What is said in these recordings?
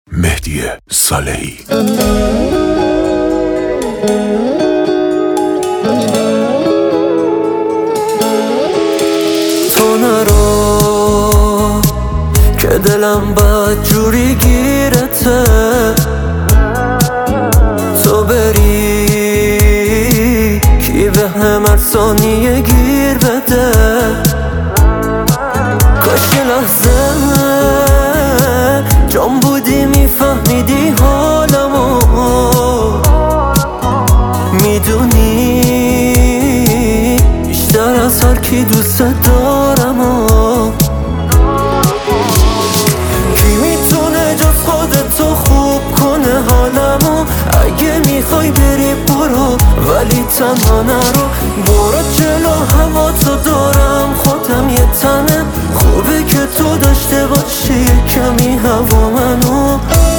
مهدی صالحی. تو نرو که دلم بد جوری گیرته، تو بری کی به هم هر ثانیه گیر بده. کاش یه لحظه جان بودی میفهمیدی حالمو، میدونی بیشتر از هر کی دوست دارم کی میتونه جز خودتو خوب کنه حالمو. اگه میخوای بری برو ولی تنها نرو، برو جلو هوا تو دارم خودم یه تنه. خوبه که تو داشته باشی یه کمی هوا منو.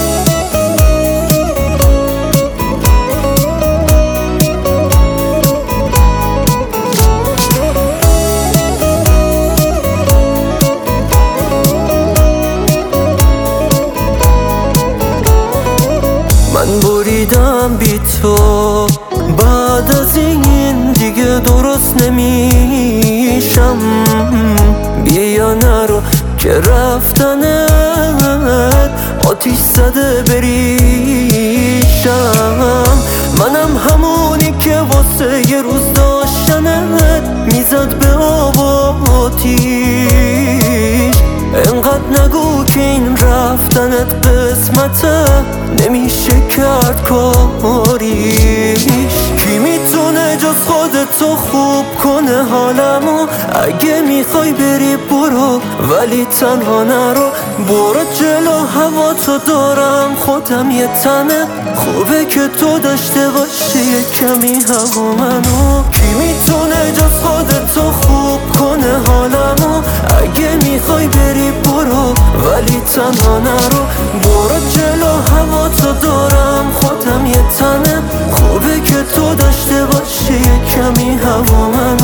من بریدم بی تو، بعد از این دیگه درست نمیشم. بیا یا نرو که رفتنت آتیش زده بریشم. منم همونی که واسه یه روز داشتنت میزد به آب و آتیش. انقدر نگو که این رفتنت قسمته، نمیشه کرد کاریش. کی میتونه جز خودتو خوب کنه حالمو. اگه میخوای بری برو ولی تنها نرو، برو جلو هوا تو دارم خودم یه تنه. خوبه که تو داشته باشی یه کمی هوا منو. کی میتونه جز خودتو خوب کنه حالمو. اگه میخوای بری برو ولی تنها نرو، برو جلو هوا تو دارم خودم یه تنه. خوبه که تو داشته باشی یه کمی هوا منو.